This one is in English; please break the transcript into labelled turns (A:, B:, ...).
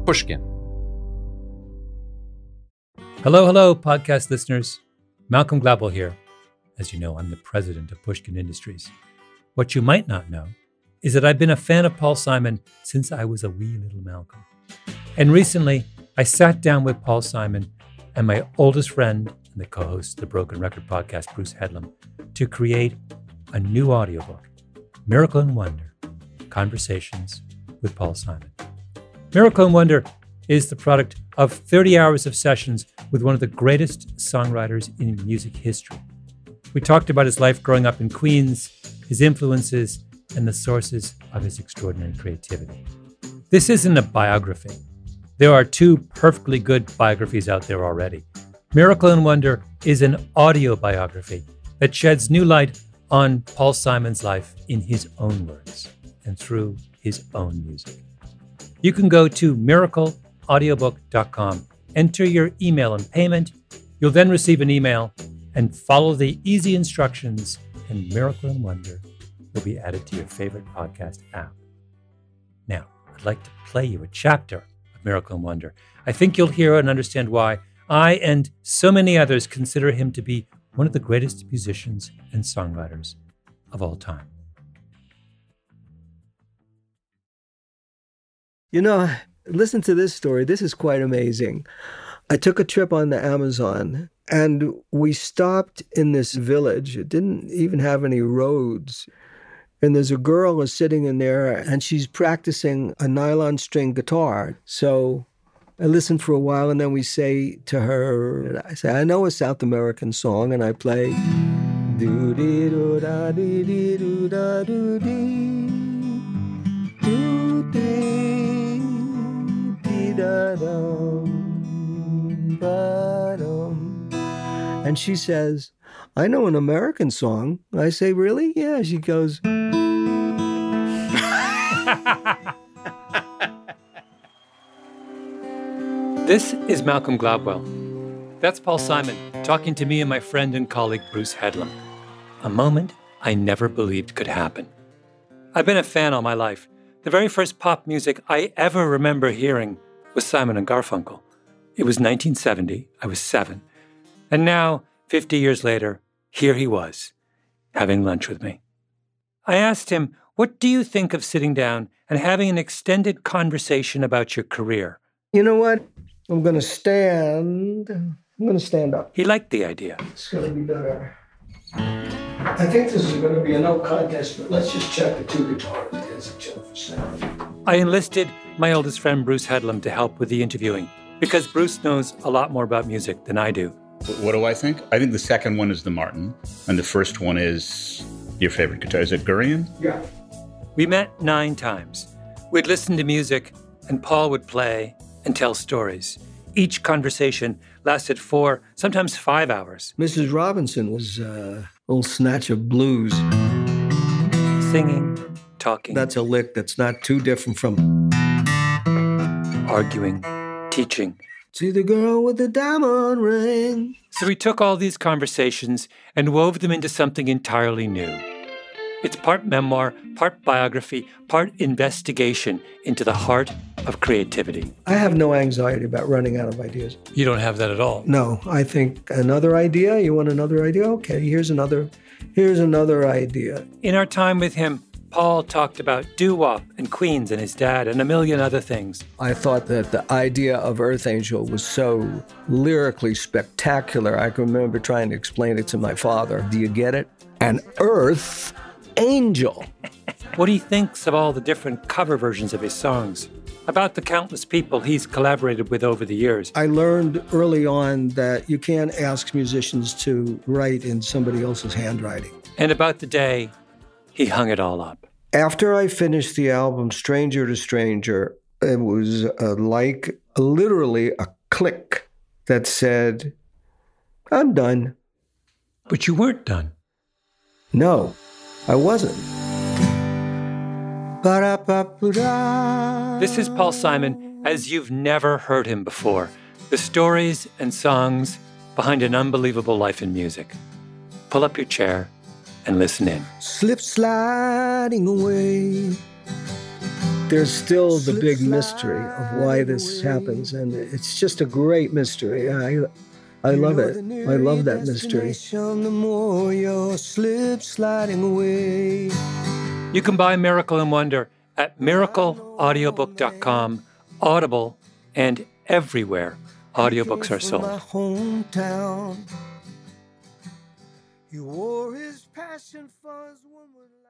A: Pushkin.
B: Hello, podcast listeners. Malcolm Gladwell here. As you know, I'm the president of Pushkin Industries. What you might not know is that I've been a fan of Paul Simon since I was a wee little Malcolm. And recently, I sat down with Paul Simon and my oldest friend and the co-host of the Broken Record podcast, Bruce Headlam, to create a new audiobook, Miracle and Wonder, Conversations with Paul Simon. Miracle and Wonder is the product of 30 hours of sessions with one of the greatest songwriters in music history. We talked about his life growing up in Queens, his influences, and the sources of his extraordinary creativity. This isn't a biography. There are two perfectly good biographies out there already. Miracle and Wonder is an audio biography that sheds new light on Paul Simon's life in his own words and through his own music. You can go to miracleaudiobook.com, enter your email and payment. You'll then receive an email and follow the easy instructions, and Miracle and Wonder will be added to your favorite podcast app. Now, I'd like to play you a chapter of Miracle and Wonder. I think you'll hear and understand why I and so many others consider him to be one of the greatest musicians and songwriters of all time.
C: You know, listen to this story. This is quite amazing. I took a trip on the Amazon and we stopped in this village. It didn't even have any roads. And there's a girl who's sitting in there and she's practicing a nylon string guitar. So I listened for a while and then we say to her, I say, I know a South American song, and I play do-dee-do-da-dee-dee-do-da-do-dee, do-dee-dee-da-dum, ba-dum. And she says, I know an American song. I say, really? Yeah. She goes,
B: This is Malcolm Gladwell. That's Paul Simon talking to me and my friend and colleague Bruce Headlam. A moment I never believed could happen. I've been a fan all my life. The very first pop music I ever remember hearing was Simon and Garfunkel. It was 1970. I was 7. And now, 50 years later, here he was, having lunch with me. I asked him, what do you think of sitting down and having an extended conversation about your career?
C: you know what? I'm going to stand up.
B: He liked the idea.
C: It's going to be better. I think this is going to be a no contest, but let's just check the two guitars against each other for sound.
B: I enlisted my oldest friend, Bruce Headlam, to help with the interviewing because Bruce knows a lot more about music than I do.
D: What do I think? I think the second one is the Martin, and the first one is your favorite guitar. Is it Gurion?
C: Yeah.
B: We met 9 times. We'd listen to music, and Paul would play and tell stories. Each conversation lasted 4, sometimes 5 hours.
C: Mrs. Robinson was a little snatch of blues.
B: Singing, talking.
C: That's a lick that's not too different from
B: arguing, teaching.
C: See the girl with the diamond ring.
B: So we took all these conversations and wove them into something entirely new. It's part memoir, part biography, part investigation into the heart of creativity.
C: I have no anxiety about running out of ideas.
B: You don't have that at all?
C: No, I think another idea. You want another idea? Okay, here's another idea.
B: In our time with him, Paul talked about doo-wop and Queens and his dad and a million other things.
C: I thought that the idea of Earth Angel was so lyrically spectacular. I can remember trying to explain it to my father. Do you get it? An Earth Angel.
B: What he thinks of all the different cover versions of his songs, about the countless people he's collaborated with over the years.
C: I learned early on that you can't ask musicians to write in somebody else's handwriting.
B: And about the day he hung it all up.
C: After I finished the album Stranger to Stranger, it was like literally a click that said, I'm done.
B: But you weren't done.
C: No, I wasn't.
B: This is Paul Simon as you've never heard him before. The stories and songs behind an unbelievable life in music. Pull up your chair and listen in.
C: Slip sliding away there's still the big mystery of why this happens, and it's just a great mystery. I love it. I love that mystery.
B: The more you're slip sliding away. You can buy Miracle in Wonder at miracleaudiobook.com, Audible, and everywhere audiobooks are sold. You wore his passion for his woman.